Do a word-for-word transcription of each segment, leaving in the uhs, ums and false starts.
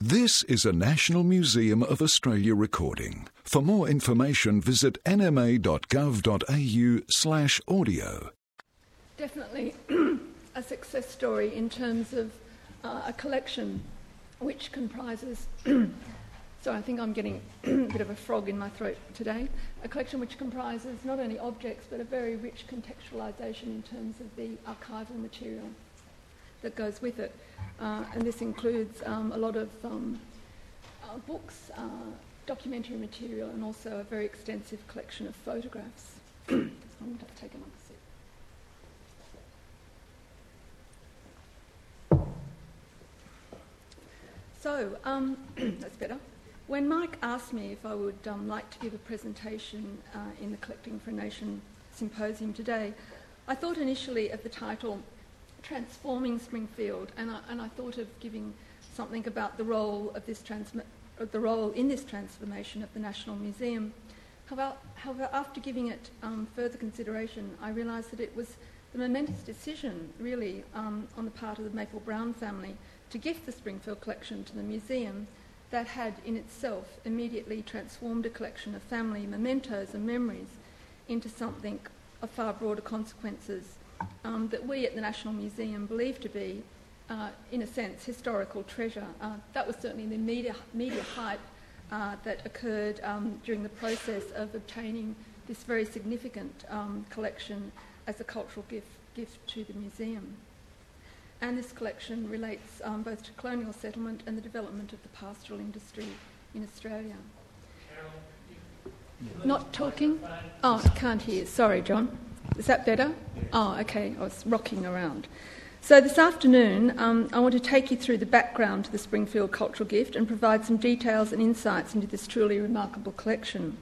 This is a National Museum of Australia recording. For more information, visit nma.gov.au slash audio. Definitely a success story in terms of uh, a collection which comprises... Sorry, I think I'm getting a bit of a frog in my throat today. A collection which comprises not only objects but a very rich contextualisation in terms of the archival material that goes with it. Uh, and this includes um, a lot of um, uh, books, uh, documentary material, and also a very extensive collection of photographs. I'm going to take another seat. So, um, that's better. When Mike asked me if I would um, like to give a presentation uh, in the Collecting for a Nation symposium today, I thought initially of the title Transforming Springfield, and I, and I thought of giving something about the role of this transmi- the role in this transformation of the National Museum. However, however after giving it um, further consideration, I realised that it was the momentous decision, really, um, on the part of the Maple Brown family to gift the Springfield collection to the museum that had in itself immediately transformed a collection of family mementos and memories into something of far broader consequences um, that we at the National Museum believe to be, uh, in a sense, historical treasure. Uh, that was certainly the media, media hype uh, that occurred um, during the process of obtaining this very significant um, collection as a cultural gift, gift to the museum. And this collection relates um, both to colonial settlement and the development of the pastoral industry in Australia. Carol, Not talking? Oh, I can't hear. Sorry, John. Is that better? Oh, okay. I was rocking around. So this afternoon, um, I want to take you through the background to the Springfield Cultural Gift and provide some details and insights into this truly remarkable collection.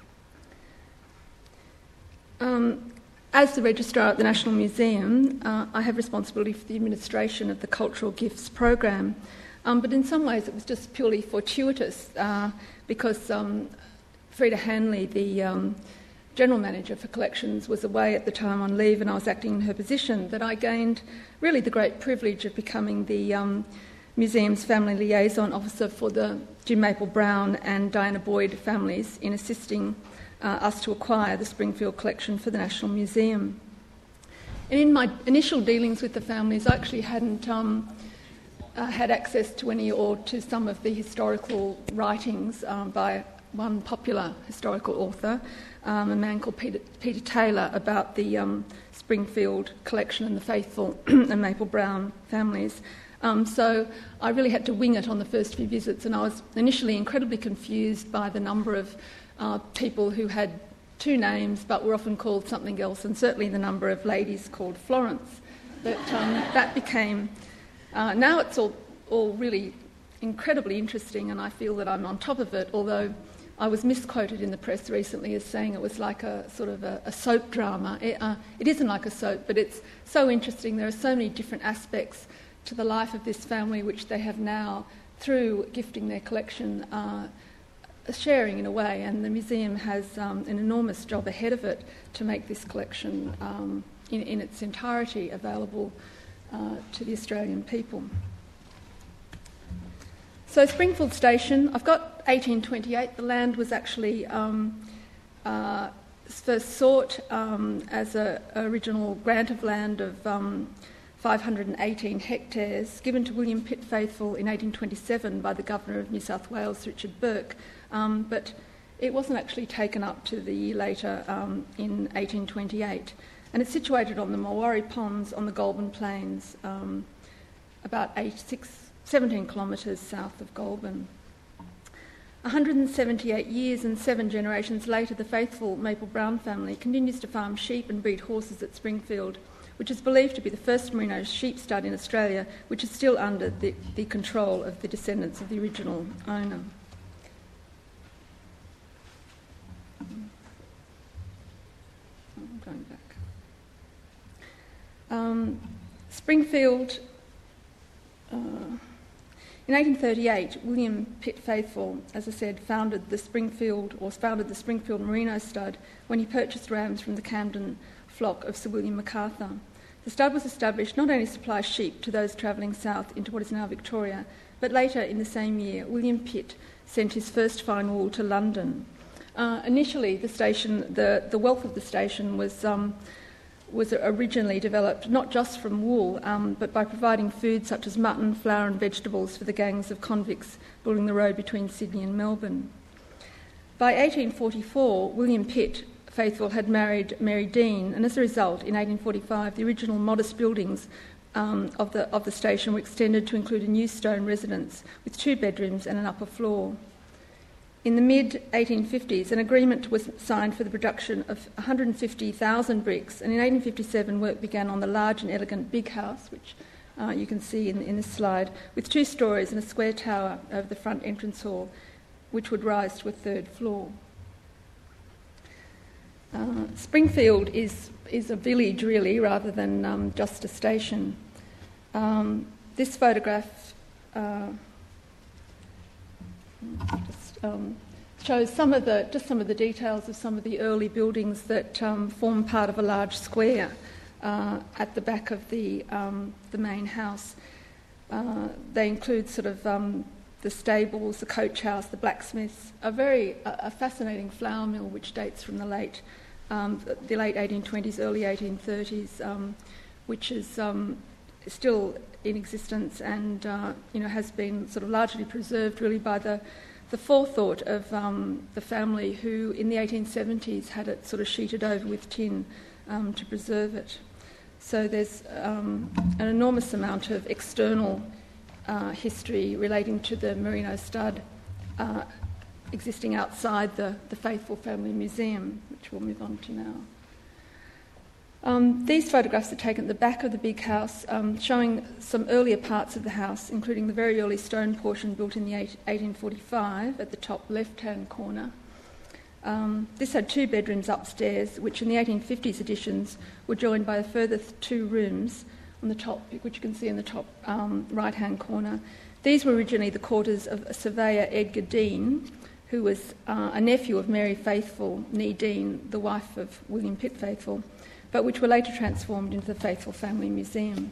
Um, As the Registrar at the National Museum, uh, I have responsibility for the administration of the Cultural Gifts program, um, but in some ways it was just purely fortuitous uh, because um, Frida Hanley, the um, General Manager for Collections, was away at the time on leave and I was acting in her position, that I gained really the great privilege of becoming the um, Museum's Family Liaison Officer for the Jim Maple Brown and Diana Boyd families in assisting Uh, us to acquire the Springfield collection for the National Museum. And in my initial dealings with the families, I actually hadn't um, uh, had access to any or to some of the historical writings um, by one popular historical author, um, a man called Peter, Peter Taylor, about the um, Springfield collection and the Faithful and Maple Brown families. Um, so I really had to wing it on the first few visits, and I was initially incredibly confused by the number of Uh, people who had two names but were often called something else, and certainly the number of ladies called Florence. But um, that became... Uh, now it's all, all really incredibly interesting, and I feel that I'm on top of it, although I was misquoted in the press recently as saying it was like a sort of a, a soap drama. It, uh, it isn't like a soap, but it's so interesting. There are so many different aspects to the life of this family which they have now, through gifting their collection, uh, sharing in a way, and the museum has um, an enormous job ahead of it to make this collection um, in, in its entirety available uh, to the Australian people. So Springfield Station, I've got eighteen twenty-eight. The land was actually um, uh, first sought um, as an original grant of land of um, five hundred eighteen hectares, given to William Pitt Faithful in eighteen twenty-seven by the Governor of New South Wales, Richard Burke. Um, but it wasn't actually taken up to the year later um, in eighteen twenty-eight. And it's situated on the Mulwaree Ponds on the Goulburn Plains, um, about eight, six, seventeen kilometres south of Goulburn. one hundred seventy-eight years and seven generations later, the Faithful Maple Brown family continues to farm sheep and breed horses at Springfield, which is believed to be the first merino sheep stud in Australia, which is still under the, the control of the descendants of the original owner. I'm going back. Um, Springfield, uh, in eighteen thirty-eight, William Pitt Faithful, as I said, founded the Springfield, or founded the Springfield Merino Stud when he purchased rams from the Camden flock of Sir William Macarthur. The stud was established not only to supply sheep to those travelling south into what is now Victoria, but later in the same year, William Pitt sent his first fine wool to London. Uh, initially, the station, the, the wealth of the station was um, was originally developed not just from wool, um, but by providing food such as mutton, flour and vegetables for the gangs of convicts building the road between Sydney and Melbourne. By eighteen forty-four, William Pitt Faithfull had married Mary Dean, and as a result, in eighteen forty-five, the original modest buildings um, of, the, of the station were extended to include a new stone residence with two bedrooms and an upper floor. In the mid eighteen fifties, an agreement was signed for the production of one hundred fifty thousand bricks, and in eighteen fifty-seven work began on the large and elegant Big House, which uh, you can see in, in this slide, with two stories and a square tower over the front entrance hall, which would rise to a third floor. Uh, Springfield is, is a village, really, rather than um, just a station. Um, this photograph uh, just, um, shows some of the just some of the details of some of the early buildings that um, form part of a large square uh, at the back of the um, the main house. Uh, they include sort of um, the stables, the coach house, the blacksmiths, a very a, a fascinating flour mill which dates from the late um, the late eighteen twenties, early eighteen thirties, um, which is um, still in existence and uh, you know has been sort of largely preserved really by the the forethought of um, the family who in the eighteen seventies had it sort of sheeted over with tin um, to preserve it. So there's um, an enormous amount of external uh, history relating to the Merino stud uh, existing outside the, the Faithfull Family Museum, which we'll move on to now. Um, these photographs are taken at the back of the Big House, um, showing some earlier parts of the house, including the very early stone portion built in the eighteen forty-five at the top left-hand corner. Um, this had two bedrooms upstairs, which in the eighteen fifties editions were joined by a further th- two rooms on the top, which you can see in the top um, right-hand corner. These were originally the quarters of surveyor Edgar Dean, who was uh, a nephew of Mary Faithfull, née Dean, the wife of William Pitt Faithfull, but which were later transformed into the Faithfull Family Museum.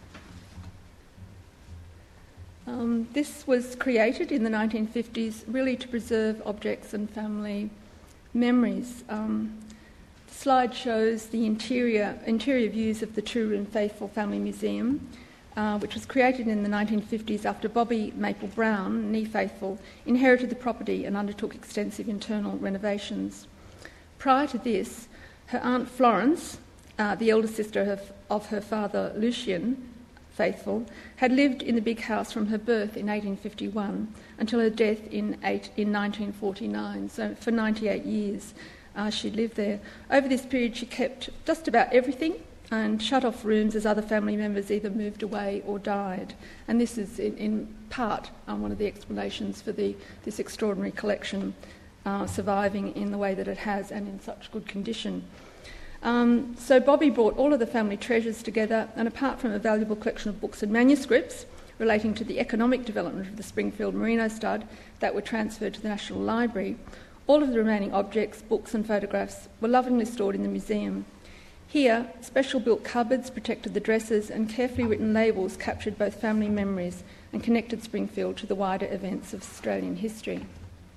Um, this was created in the nineteen fifties really to preserve objects and family memories. Um, the slide shows the interior, interior views of the two-room Faithfull Family Museum, uh, which was created in the nineteen fifties after Bobby Maple Brown, née Faithfull, inherited the property and undertook extensive internal renovations. Prior to this, her Aunt Florence, Uh, the elder sister of, of her father, Lucian Faithfull, had lived in the Big House from her birth in eighteen fifty-one until her death in, eight, in nineteen forty-nine. So for ninety-eight years uh, she lived there. Over this period she kept just about everything and shut off rooms as other family members either moved away or died. And this is in, in part um, one of the explanations for the, this extraordinary collection uh, surviving in the way that it has and in such good condition. Um, so Bobby brought all of the family treasures together, and apart from a valuable collection of books and manuscripts relating to the economic development of the Springfield Merino stud that were transferred to the National Library, all of the remaining objects, books and photographs were lovingly stored in the museum. Here, special built cupboards protected the dresses and carefully written labels captured both family memories and connected Springfield to the wider events of Australian history.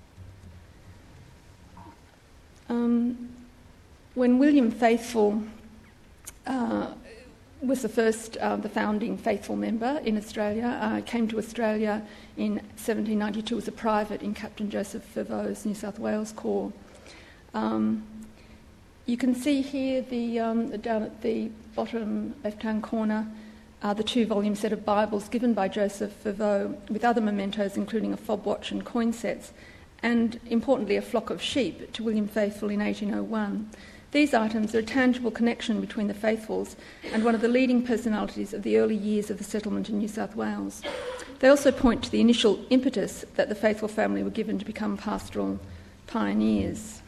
Um, When William Faithfull uh, was the first, uh, the founding Faithfull member in Australia, uh, came to Australia in seventeen ninety-two as a private in Captain Joseph Fevau's New South Wales Corps. Um, you can see here the, um, down at the bottom left-hand corner uh, the two-volume set of Bibles given by Joseph Fevau with other mementos including a fob watch and coin sets, and importantly a flock of sheep to William Faithfull in eighteen oh one. These items are a tangible connection between the Faithfulls and one of the leading personalities of the early years of the settlement in New South Wales. They also point to the initial impetus that the Faithfull family were given to become pastoral pioneers.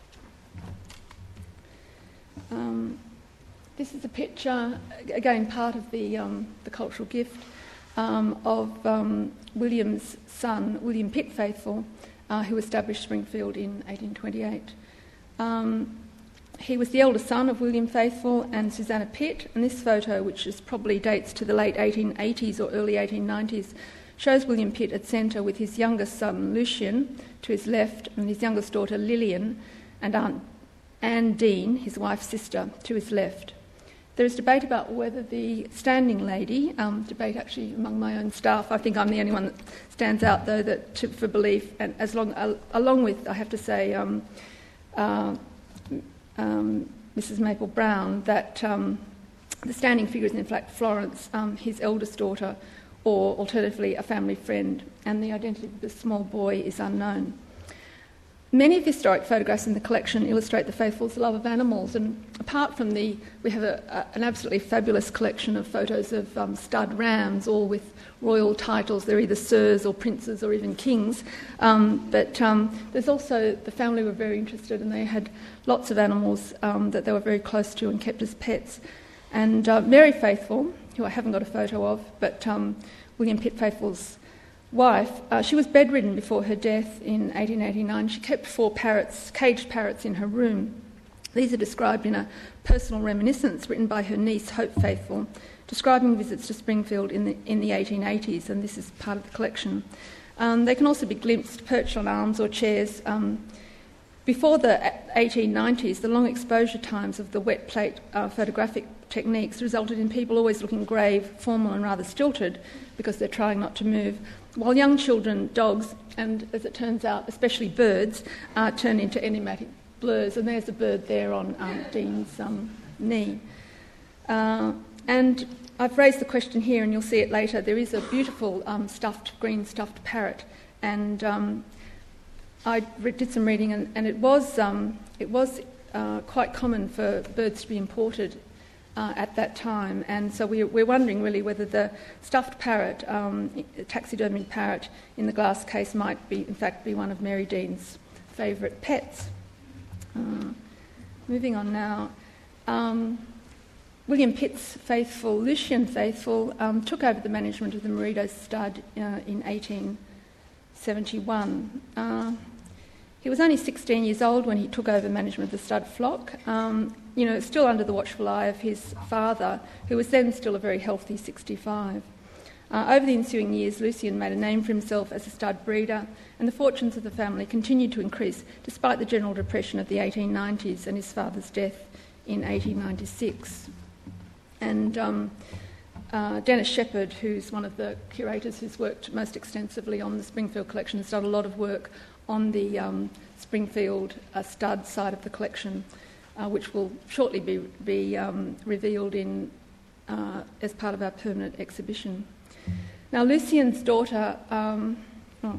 Um, this is a picture, again part of the, um, the cultural gift, um, of um, William's son, William Pitt Faithfull, uh, who established Springfield in eighteen twenty-eight. Um, He was the elder son of William Faithfull and Susanna Pitt, and this photo, which is probably dates to the late eighteen eighties or early eighteen nineties, shows William Pitt at centre with his youngest son Lucian to his left and his youngest daughter Lillian and Aunt Anne Dean, his wife's sister, to his left. There is debate about whether the standing lady, um, debate actually among my own staff, I think I'm the only one that stands out though that to, for belief, and as long, uh, along with, I have to say, um, uh, um, Missus Maple Brown, that um, the standing figure is in fact Florence, um, his eldest daughter, or alternatively a family friend, and the identity of the small boy is unknown. Many of the historic photographs in the collection illustrate the faithful's love of animals, and apart from the, we have a, a, an absolutely fabulous collection of photos of um, stud rams, all with royal titles. They're either sirs or princes or even kings. Um, but um, there's also, the family were very interested, and they had lots of animals um, that they were very close to and kept as pets. And uh, Mary Faithfull, who I haven't got a photo of, but um, William Pitt Faithfull's wife, uh, she was bedridden before her death in eighteen eighty-nine. She kept four parrots, caged parrots, in her room. These are described in a personal reminiscence written by her niece, Hope Faithfull, describing visits to Springfield in the, in the eighteen eighties, and this is part of the collection. Um, they can also be glimpsed perched on arms or chairs. Um, before the eighteen nineties, the long exposure times of the wet plate uh, photographic techniques resulted in people always looking grave, formal and rather stilted because they're trying not to move, while young children, dogs, and as it turns out, especially birds, uh, turn into enigmatic blurs. And there's a bird there on um, Dean's um, knee. Uh, and I've raised the question here, and you'll see it later. There is a beautiful um, stuffed, green stuffed parrot, and um, I re- did some reading, and, and it was um, it was uh, quite common for birds to be imported Uh, at that time, and so we, we're wondering really whether the stuffed parrot, um, taxidermied parrot in the glass case might be, in fact, be one of Mary Dean's favourite pets. Uh, moving on now, um, William Pitt's faithful, Lucian Faithfull, um, took over the management of the Marido stud uh, in eighteen seventy-one. Uh, he was only sixteen years old when he took over management of the stud flock. Um, you know, still under the watchful eye of his father, who was then still a very healthy sixty-five. Uh, over the ensuing years, Lucian made a name for himself as a stud breeder, and the fortunes of the family continued to increase despite the general depression of the eighteen nineties and his father's death in eighteen ninety-six. And um, uh, Dennis Shepherd, who's one of the curators who's worked most extensively on the Springfield collection, has done a lot of work on the um, Springfield uh, stud side of the collection, Uh, which will shortly be, be um, revealed in, uh, as part of our permanent exhibition. Now, Lucian's daughter, um, oh,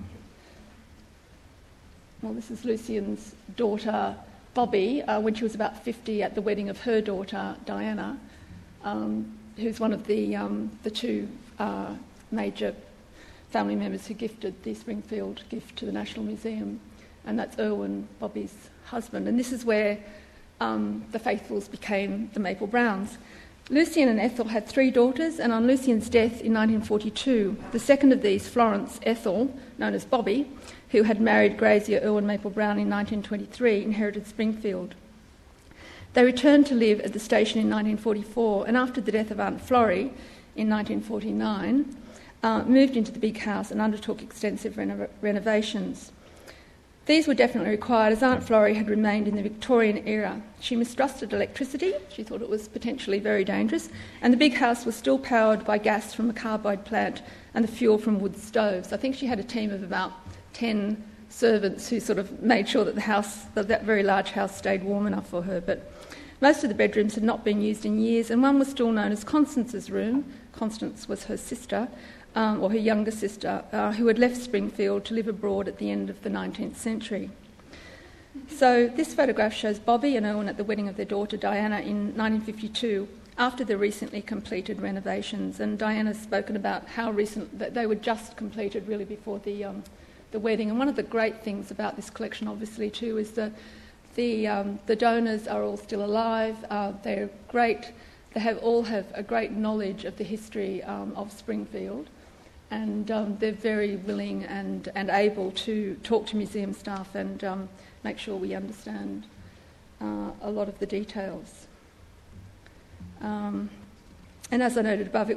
well, this is Lucian's daughter, Bobby, uh, when she was about fifty at the wedding of her daughter, Diana, um, who's one of the, um, the two uh, major family members who gifted the Springfield gift to the National Museum, and that's Irwin, Bobby's husband. And this is where Um, the Faithfulls became the Maple Browns. Lucian and Ethel had three daughters, and on Lucian's death in nineteen forty-two, the second of these, Florence Ethel, known as Bobby, who had married grazier Irwin Maple Brown in nineteen twenty-three, inherited Springfield. They returned to live at the station in nineteen forty-four, and after the death of Aunt Florrie in nineteen forty-nine, uh, moved into the big house and undertook extensive reno- renovations. These were definitely required, as Aunt Florrie had remained in the Victorian era. She mistrusted electricity, she thought it was potentially very dangerous, and the big house was still powered by gas from a carbide plant and the fuel from wood stoves. I think she had a team of about ten servants who sort of made sure that the house, that, that very large house, stayed warm enough for her. But most of the bedrooms had not been used in years, and one was still known as Constance's room. Constance was her sister, Um, or her younger sister, uh, who had left Springfield to live abroad at the end of the nineteenth century. So this photograph shows Bobby and Irwin at the wedding of their daughter Diana in nineteen fifty-two, after the recently completed renovations. And Diana's spoken about how recent that they were just completed, really, before the um, the wedding. And one of the great things about this collection, obviously, too, is the the um, the donors are all still alive. Uh, they're great. They have all have a great knowledge of the history um, of Springfield. And um, they're very willing and, and able to talk to museum staff and um, make sure we understand uh, a lot of the details. Um, and as I noted above, it was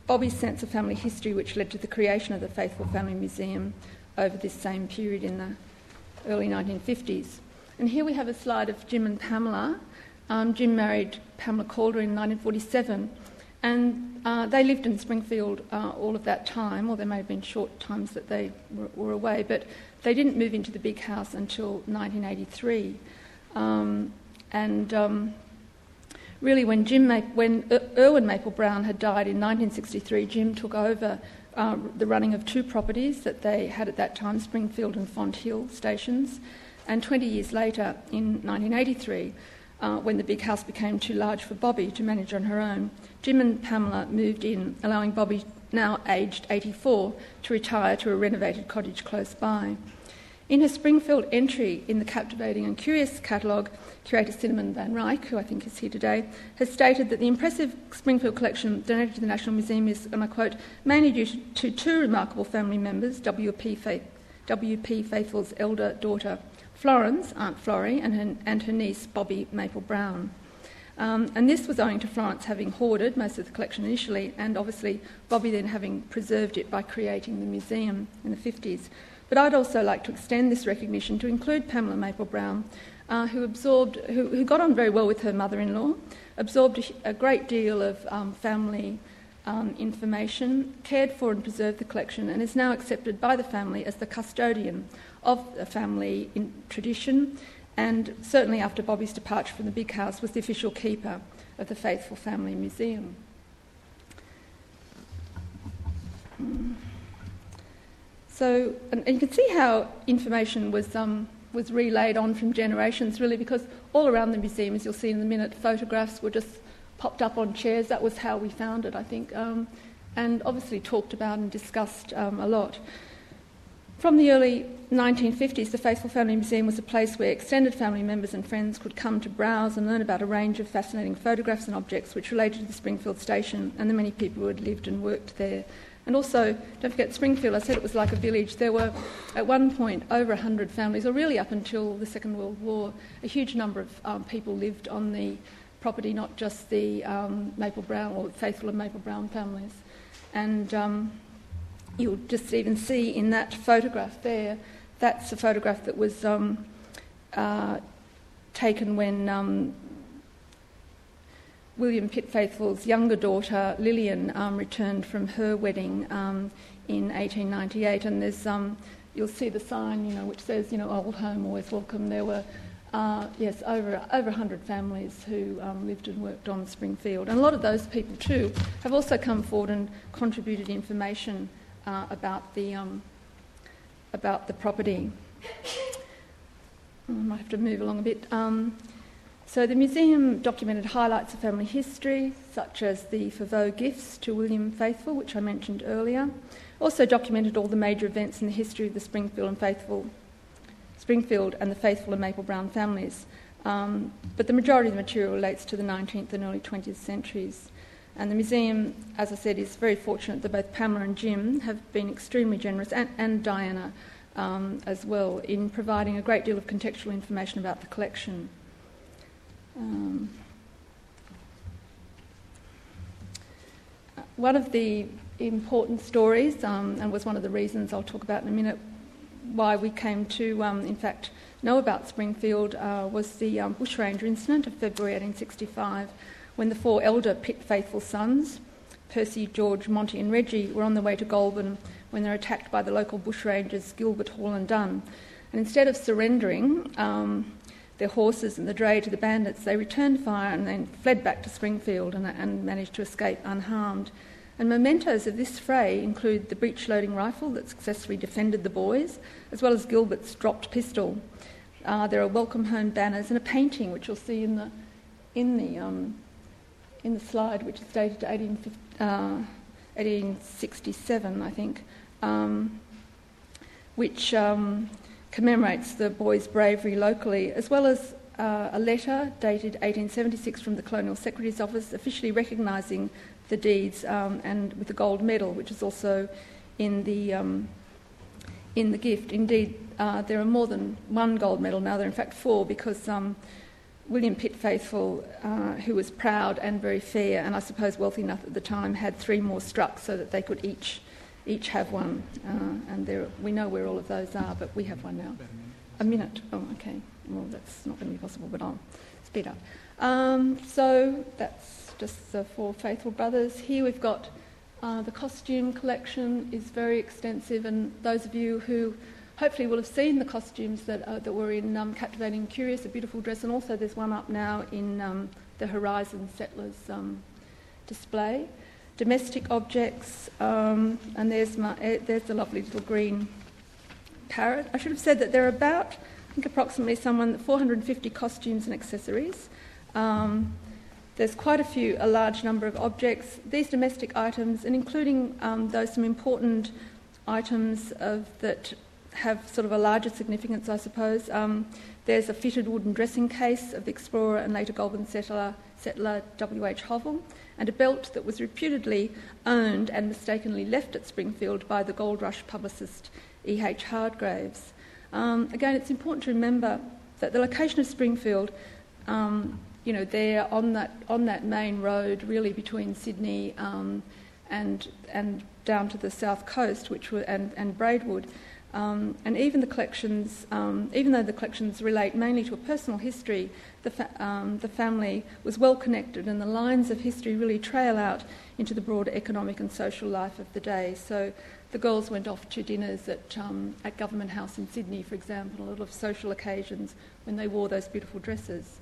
Bobby's sense of family history, which led to the creation of the Faithful Family Museum over this same period in the early nineteen fifties. And here we have a slide of Jim and Pamela. Um, Jim married Pamela Calder in nineteen forty-seven, and uh, they lived in Springfield uh, all of that time, or there may have been short times that they were, were away, but they didn't move into the big house until nineteen eighty-three. Um, and um, really when Jim Ma- when Ir- Irwin Maple Brown had died in nineteen sixty-three, Jim took over uh, the running of two properties that they had at that time, Springfield and Fonthill stations. And twenty years later, in nineteen eighty-three, Uh, when the big house became too large for Bobby to manage on her own, Jim and Pamela moved in, allowing Bobby, now aged eighty-four, to retire to a renovated cottage close by. In her Springfield entry in the captivating and curious catalogue, curator Cinnamon Van Ryck, who I think is here today, has stated that the impressive Springfield collection donated to the National Museum is, and I quote, mainly due to two remarkable family members, W P Faith, W P Faithful's elder daughter, Florence, Aunt Florrie, and her, and her niece, Bobby Maple Brown. Um, and this was owing to Florence having hoarded most of the collection initially, and obviously Bobby then having preserved it by creating the museum in the fifties. But I'd also like to extend this recognition to include Pamela Maple Brown, uh, who absorbed, who, who got on very well with her mother-in-law, absorbed a, a great deal of um, family um, information, cared for and preserved the collection, and is now accepted by the family as the custodian of the family in tradition, and certainly after Bobby's departure from the big house was the official keeper of the Faithful Family Museum. So, and, and you can see how information was um, was relayed on from generations, really, because all around the museum, as you'll see in a minute, photographs were just popped up on chairs. That was how we found it, I think, um, and obviously talked about and discussed um, a lot. From the early nineteen fifties, the Faithful Family Museum was a place where extended family members and friends could come to browse and learn about a range of fascinating photographs and objects which related to the Springfield station and the many people who had lived and worked there. And also, don't forget Springfield, I said it was like a village. There were, at one point, over one hundred families, or really up until the Second World War, a huge number of um, people lived on the property, not just the um, Maple Brown or Faithful and Maple Brown families. And um, you'll just even see in that photograph there, that's a photograph that was um, uh, taken when um, William Pitt Faithful's younger daughter, Lillian, um, returned from her wedding um, in eighteen ninety-eight. And there's, um, you'll see the sign, you know, which says, you know, old home, always welcome. There were, uh, yes, over over one hundred families who um, lived and worked on Springfield. And a lot of those people, too, have also come forward and contributed information Uh, about the um, about the property. I might have to move along a bit. Um, so the museum documented highlights of family history, such as the Favaux gifts to William Faithful, which I mentioned earlier. Also documented all the major events in the history of the Springfield and Faithful, Springfield and the Faithful and Maple Brown families. Um, but the majority of the material relates to the nineteenth and early twentieth centuries. And the museum, as I said, is very fortunate that both Pamela and Jim have been extremely generous, and, and Diana um, as well, in providing a great deal of contextual information about the collection. Um, one of the important stories, um, and was one of the reasons I'll talk about in a minute, why we came to, um, in fact, know about Springfield uh, was the um, bushranger incident of February eighteen sixty-five, when the four elder Pitt Faithful sons, Percy, George, Monty and Reggie, were on their way to Goulburn when they were attacked by the local bushrangers Gilbert, Hall and Dunn. And instead of surrendering um, their horses and the dray to the bandits, they returned fire and then fled back to Springfield and, and managed to escape unharmed. And mementos of this fray include the breech-loading rifle that successfully defended the boys, as well as Gilbert's dropped pistol. Uh, there are welcome home banners and a painting, which you'll see in the in the um, in the slide, which is dated to eighteen sixty-seven, I think, um, which um, commemorates the boys' bravery locally, as well as uh, a letter dated eighteen seventy-six from the Colonial Secretary's Office officially recognising the deeds um, and with a gold medal, which is also in the um, in the gift. Indeed, uh, there are more than one gold medal now. There are in fact four, because um, William Pitt faithful, uh, who was proud and very fair, and I suppose wealthy enough at the time, had three more struck so that they could each each have one. Uh, and there, we know where all of those are, but we have one now. A minute. Oh, okay. Well, that's not going to be possible, but I'll speed up. Um, so that's just the four faithful brothers. Here we've got uh, the costume collection is very extensive, and those of you who hopefully will have seen the costumes that uh, that were in um, Captivating and Curious, a beautiful dress, and also there's one up now in um, the Horizon Settlers um, display. Domestic objects, um, and there's my, uh, there's the lovely little green parrot. I should have said that there are about, I think approximately someone four hundred fifty costumes and accessories. Um, there's quite a few, a large number of objects. These domestic items, and including um, those some important items of that have sort of a larger significance, I suppose. Um, there's a fitted wooden dressing case of the explorer and later Goulburn settler, settler W H Hovell, and a belt that was reputedly owned and mistakenly left at Springfield by the gold rush publicist E H Hardgraves. Um, again, it's important to remember that the location of Springfield, um, you know, there on that on that main road, really between Sydney um, and and down to the south coast, which were and, and Braidwood. Um, and even the collections, um, even though the collections relate mainly to a personal history, the, fa- um, the family was well connected, and the lines of history really trail out into the broader economic and social life of the day. So the girls went off to dinners at, um, at Government House in Sydney, for example, a lot of social occasions when they wore those beautiful dresses.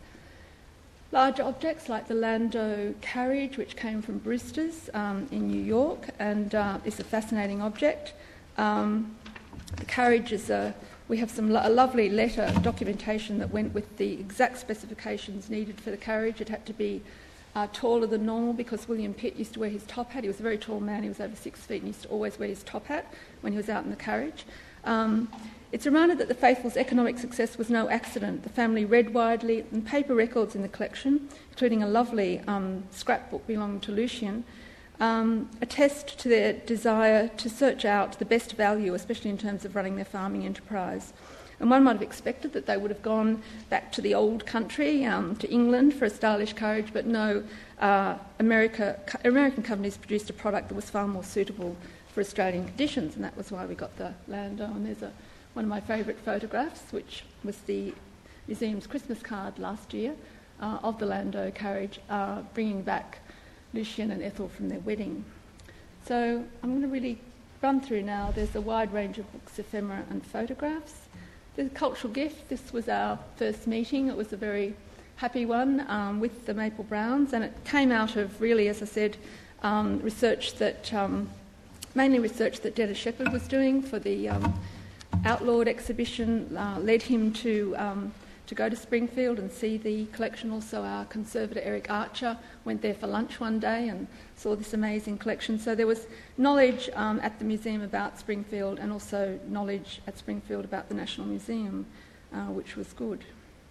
Larger objects like the Landau carriage, which came from Brewster's um, in New York, and uh, is a fascinating object. Um, The carriage is a, we have some lo- a lovely letter documentation that went with the exact specifications needed for the carriage. It had to be uh, taller than normal because William Pitt used to wear his top hat. He was a very tall man, he was over six feet and used to always wear his top hat when he was out in the carriage. Um, it's reminded that the Faithfuls' economic success was no accident. The family read widely, and paper records in the collection, including a lovely um, scrapbook belonging to Lucian, Um, attest to their desire to search out the best value, especially in terms of running their farming enterprise. And one might have expected that they would have gone back to the old country, um, to England for a stylish carriage, but no, uh, America, American companies produced a product that was far more suitable for Australian conditions, and that was why we got the Landau. And there's a, one of my favourite photographs, which was the museum's Christmas card last year uh, of the Landau carriage, uh, bringing back Lucian and Ethel from their wedding. So I'm going to really run through now. There's a wide range of books, ephemera and photographs. The cultural gift, this was our first meeting. It was a very happy one um, with the Maple Browns, and it came out of really, as I said, um, research that, um, mainly research that Dennis Shepherd was doing for the um, Outlawed exhibition, uh, led him to um, to go to Springfield and see the collection. Also, our conservator Eric Archer went there for lunch one day and saw this amazing collection. So there was knowledge um, at the museum about Springfield, and also knowledge at Springfield about the National Museum, uh, which was good.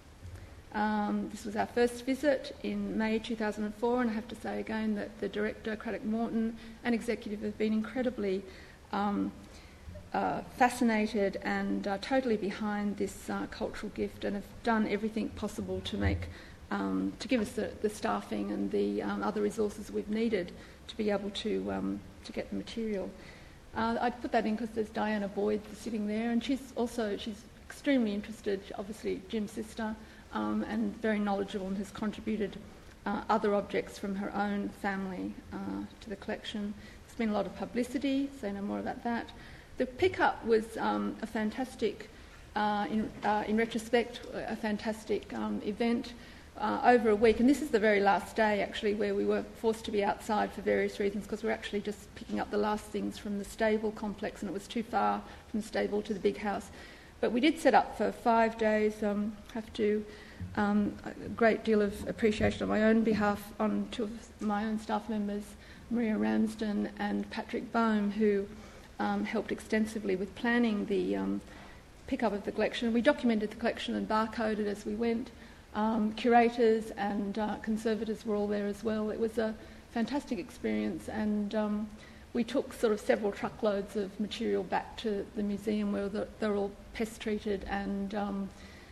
Um, this was our first visit in May two thousand four, and I have to say again that the director, Craddock Morton, and executive have been incredibly um, Uh, fascinated and uh, totally behind this uh, cultural gift, and have done everything possible to make, um, to give us the, the staffing and the um, other resources we've needed to be able to um, to get the material. Uh, I'd put that in because there's Diana Boyd sitting there, and she's also she's extremely interested. Obviously, Jim's sister, um, and very knowledgeable, and has contributed uh, other objects from her own family uh, to the collection. There's been a lot of publicity, so no more about that. The pickup was um, a fantastic, uh, in, uh, in retrospect, a fantastic um, event uh, over a week. And this is the very last day, actually, where we were forced to be outside for various reasons, because we were actually just picking up the last things from the stable complex, and it was too far from the stable to the big house. But we did set up for five days. Um, have to um, a great deal of appreciation on my own behalf on two of my own staff members, Maria Ramsden and Patrick Bohm, who Um, helped extensively with planning the um, pickup of the collection. We documented the collection and barcoded as we went. Um, curators and uh, conservators were all there as well. It was a fantastic experience, and um, we took sort of several truckloads of material back to the museum where the, they're all pest treated and um,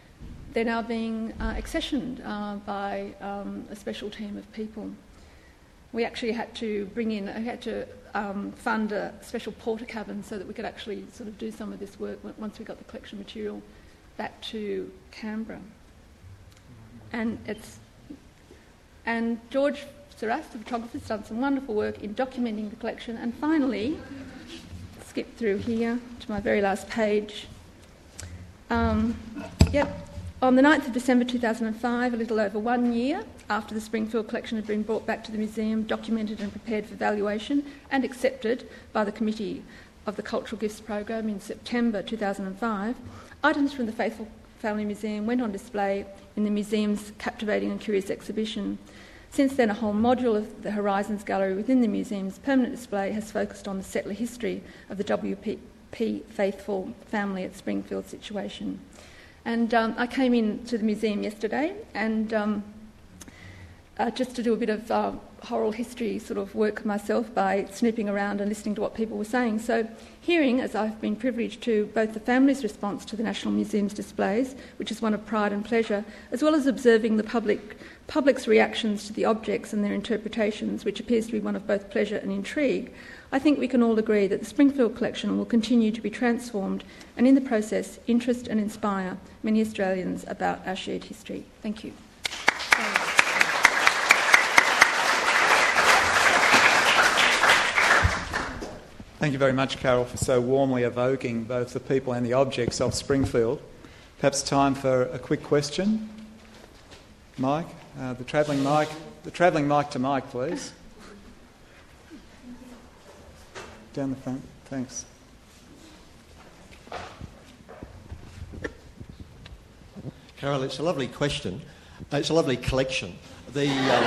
they're now being uh, accessioned uh, by um, a special team of people. We actually had to bring in, I had to um, fund a special porter cabin so that we could actually sort of do some of this work once we got the collection material back to Canberra. And it's and George Saras, the photographer, has done some wonderful work in documenting the collection. And finally, skip through here to my very last page. Um, yep. On the ninth of December two thousand five, a little over one year after the Springfield collection had been brought back to the museum, documented and prepared for valuation and accepted by the Committee of the Cultural Gifts Program in September two thousand five, items from the Faithful Family Museum went on display in the museum's captivating and curious exhibition. Since then, a whole module of the Horizons Gallery within the museum's permanent display has focused on the settler history of the W P Faithful family at Springfield situation. And um, I came in to the museum yesterday and um, uh, just to do a bit of uh, oral history sort of work myself by snooping around and listening to what people were saying. So hearing, as I've been privileged to, both the family's response to the National Museum's displays, which is one of pride and pleasure, as well as observing the public public's reactions to the objects and their interpretations, which appears to be one of both pleasure and intrigue, I think we can all agree that the Springfield collection will continue to be transformed and in the process interest and inspire many Australians about our shared history. Thank you. Thank you very much, Carol, for so warmly evoking both the people and the objects of Springfield. Perhaps time for a quick question. Mike, uh, the travelling mic, the travelling mic to Mike, please. Down the front, thanks. Carol, it's a lovely question. Uh, it's a lovely collection. The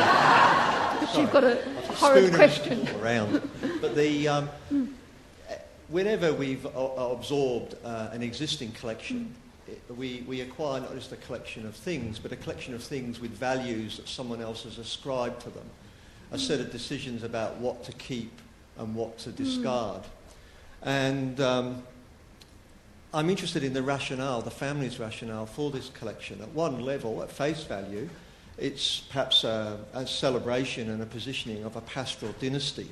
um, You've got a horrid question. Around, but the um, whenever we've o- absorbed uh, an existing collection, it, we we acquire not just a collection of things, but a collection of things with values that someone else has ascribed to them, a set of decisions about what to keep and what to discard. Mm. And um, I'm interested in the rationale, the family's rationale for this collection. At one level, at face value, it's perhaps a, a celebration and a positioning of a pastoral dynasty.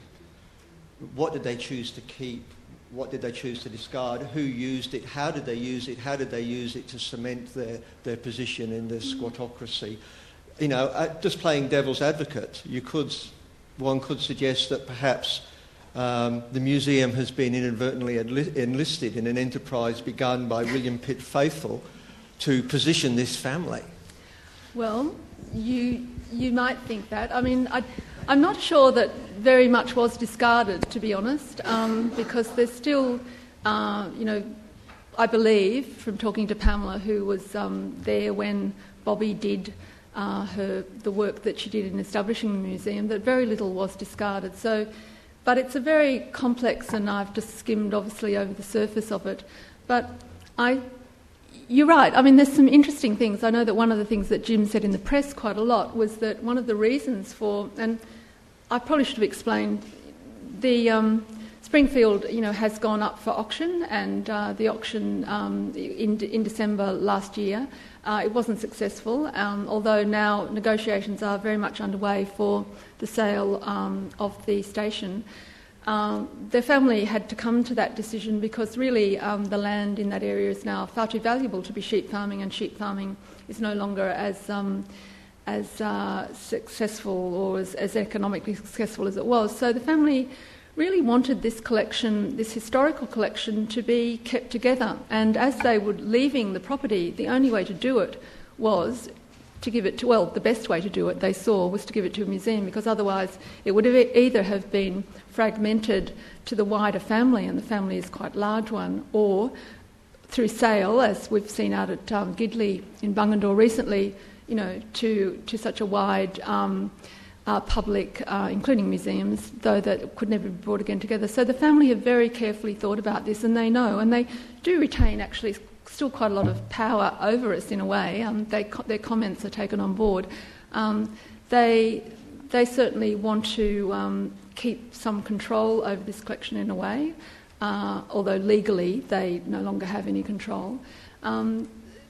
What did they choose to keep? What did they choose to discard? Who used it? How did they use it? How did they use it to cement their, their position in the squattocracy? You know, uh, just playing devil's advocate, you could, one could suggest that perhaps Um, the museum has been inadvertently enli- enlisted in an enterprise begun by William Pitt Faithful to position this family. Well, you you might think that. I mean, I, I'm not sure that very much was discarded, to be honest, um, because there's still, uh, you know, I believe from talking to Pamela, who was um, there when Bobby did uh, her the work that she did in establishing the museum, that very little was discarded. So. But it's a very complex, and I've just skimmed obviously over the surface of it. But I, you're right. I mean, there's some interesting things. I know that one of the things that Jim said in the press quite a lot was that one of the reasons for, and I probably should have explained, the um, Springfield, you know, has gone up for auction, and uh, the auction um, in, in December last year, uh, it wasn't successful, um, although now negotiations are very much underway for the sale um, of the station. Um, their family had to come to that decision because really um, the land in that area is now far too valuable to be sheep farming, and sheep farming is no longer as um, as uh, successful or as, as economically successful as it was. So the family really wanted this collection, this historical collection, to be kept together. And as they were leaving the property, the only way to do it was to give it to, well, the best way to do it, they saw, was to give it to a museum, because otherwise it would have either have been fragmented to the wider family, and the family is quite a large one, or through sale, as we've seen out at um, Gidley in Bungendore recently, you know, to, to such a wide um, uh, public, uh, including museums, though that could never be brought again together. So the family have very carefully thought about this, and they know, and they do retain actually still quite a lot of power over us in a way. Um, they, their comments are taken on board. Um, they they certainly want to um, keep some control over this collection in a way, uh, although legally they no longer have any control. Um,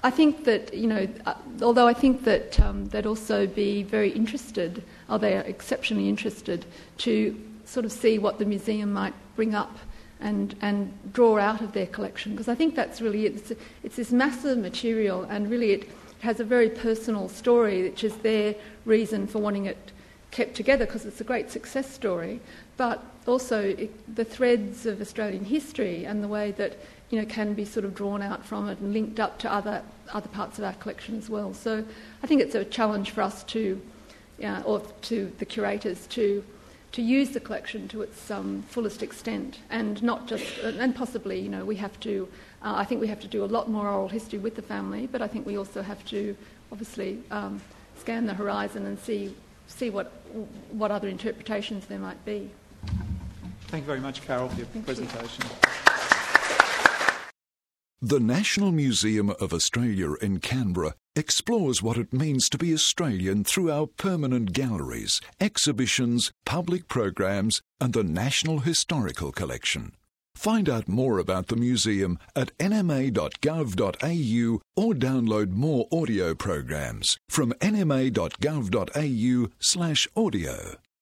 I think that, you know, uh, although I think that um, they'd also be very interested, or they are exceptionally interested, to sort of see what the museum might bring up and, and draw out of their collection, because I think that's really it. It's, it's this massive material, and really it has a very personal story, which is their reason for wanting it kept together, because it's a great success story, but also it, the threads of Australian history and the way that, you know, can be sort of drawn out from it and linked up to other other parts of our collection as well. So I think it's a challenge for us to, uh, or to the curators, to to use the collection to its um, fullest extent, and not just, and possibly, you know, we have to, uh, I think we have to do a lot more oral history with the family, but I think we also have to obviously um, scan the horizon and see see what what other interpretations there might be. Thank you very much, Carol, for your Thank presentation. You. The National Museum of Australia in Canberra explores what it means to be Australian through our permanent galleries, exhibitions, public programs, and the National Historical Collection. Find out more about the museum at n m a dot gov dot a u or download more audio programs from n m a dot gov dot a u slash audio.